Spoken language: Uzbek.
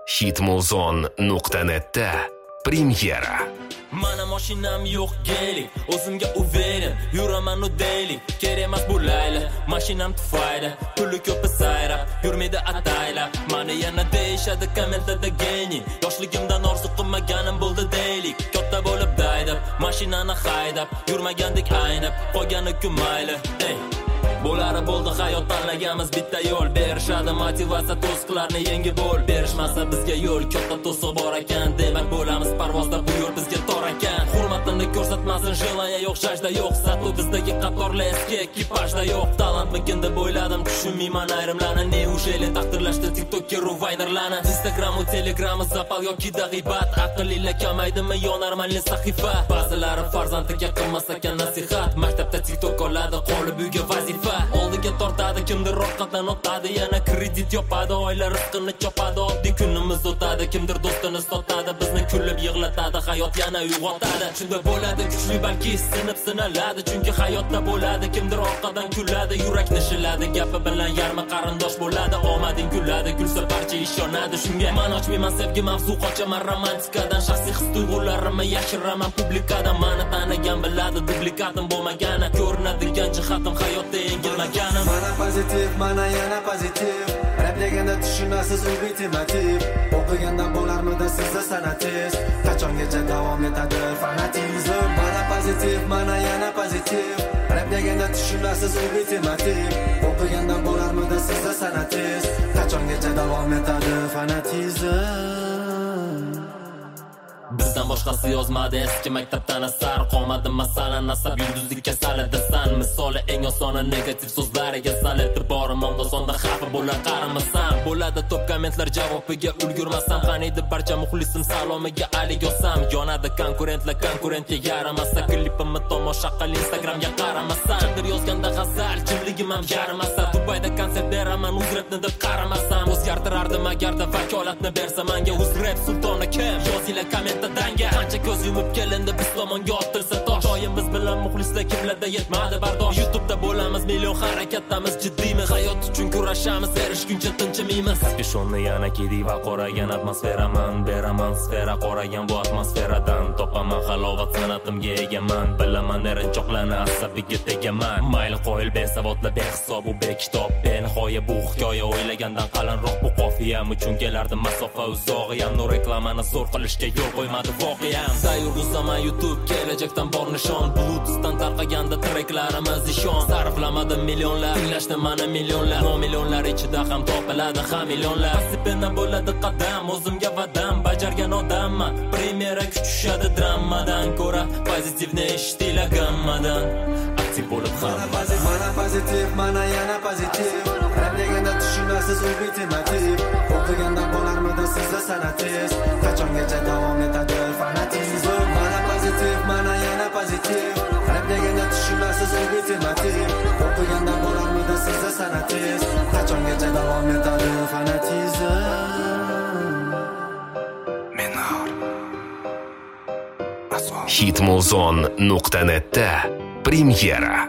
Hitmuzon.net'da premyera. Mana mashinam yo'q gelik, o'zimga uverim, yuraman u deylik. Kerak emas bu layli, mashinam tufayli, puli ko'p sayrab, yurmaydi ataylab. Mani yana deyishadi kommentada geniy. Yoshligimdan orzu qilmaganim bo'ldi deylik. Katta bo'lib daydab, mashinani haydab, yurmagandik aynab, qolgani-ku mayli. Bo'lari bo'ldi hayot tanlaganmiz bitta yo'l. Berishadi motivatsiya to'siqlarni yengib bo'l. Berishmasa bizga yo'l katta to'siq bor ekan. Demak bo'lamiz parvozda bu yo'l bizga tor ekan. Hurmatini ko'rsatmasin jelaniya yo'q, shajda yo'q. Zato bizdagi qatorli eski ekipajda yo'q. Talantmikin deb o'yladim, tushunmayman ayrimlarni. Ne ujeli taqdirlashdi TikTok'ga ruvaynerlarni. Instagram u Telegram zapal yoki g'iybat. Aqlinglar kamaydimi yo normalniy sahifa. Ba'zilari farzandiga qilmas ekan nasihat. Maktabda TikTok oladi, qolib uyga vazifa. Oldiga tortadi, kimdir orqadan o'tadi, yana kredit yopadi, oila rizqini chopadi, oddiy kunimiz o'tadi, kimdir do'stini sotadi, bizni kulib yig'latadi, hayot yana uyg'otadi. Shunda bo'ladi kuchli, balki sinib sinaladi, chunki hayotda bo'ladi, kimdir orqadan kuladi, yurakni shiladi, gapi bilan yarmi qarindosh bo'ladi, omading kuladi, kulsa barcha ishonadi shunga. Men ochmayman sevgi mavzu, qochaman romantikadan, shaxsiy his-tuyg'ularimni yashiraman publikadan. Meni tanigan biladi, dublikatim bo'lmagani, ko'rinadigan jihatim hayotda engilmaganim. Mana pozitiv, mana yana pozitiv. Rap deganda tushunasiz ultimativ. O'qigandan bo'larmidi sizda sanatsiz? Qachongacha davom etadi fanatizm? Mana pozitiv, mana yana pozitiv. Rap deganda tushunasiz ultimativ. O'qigandan bo'larmidi sizda sanatsiz? Qachongacha davom etadi fanatizm? Bizdan boshqasi yozmadi eski maktabdan asar. Qolmadi masala nasab yulduzlikka saladasan. Misoli eng osoni negativ so'zlariga salib borim onda sonda xafa bo'lar qaramasam. Bo'ladi to'p kommentlar javobiga ulgurmasam. Qaniydi barcha muxlisim salomiga alik yozsam. Yonadi konkurentlar konkurentga yaramasa. Klipimni tomosha qil Instagramga qaramasam. Kimdir yozganda g'azal kimligim ham yarimasa. Dubayda konsert beraman uzrepni deb qaramasam. O'zgartirardim agarda vakolatni bersa menga. Uzrep sultoni kim? Yozinglar komment danga. Qancha ko'z yumib kelindi biz tomonga otilsa tosh. Doyimiz bilan muxlislar kimlarda yetmadi bardosh. YouTube'da bo'lamiz million harakatdamiz jiddiymiz. Hayot uchun kurashamiz, erishguncha tinchimaymiz. Peshonni yana kedi va qoragan atmosferaman. Beraman sfera qoragan bu atmosferadan. Topaman halovat sanatimga egaman. Bilaman erinchoqlarni asabiga tegaman. Mayli qo'yil besavodlar behisob u bekitob. Benihoya bu hikoya o'ylagandan qalinroq bu qofiyam uchun kelardi masofa uzoq. Yamno reklamani zo'r qilishga yo'l qo'ymadi voqeam. Sayurg'izaman YouTube kelajakdan bor nishon. Bluetoothdan tarqaganda treklarimiz ishon. Sarflamadim millionlar, tinglashdi mana millionlar. No millionlar ichida ham topiladi ham millionlar. Stipendiya bo'ladi qadam, o'zimga vadam. Bajargan odamman, premyera kuchishadi dramadan ko'ra. Pozitivni eshitila gammadan. Aktiv bo'lib hamma. Mana pozitiv, mana yana pozitiv. Rap deganda tushunasiz ultimativ. O'qigandan bo'larmidi sizda sanatsiz? Qachongacha davom etadi fanatizm? Mana pozitiv, mana yana pozitiv. Rap deganda tushunasiz ultimativ. O'qigandan bo'larmidi sizda sanatsiz? Qachongacha davom etadi fanatizm? Hitmuzon.net'da premyera.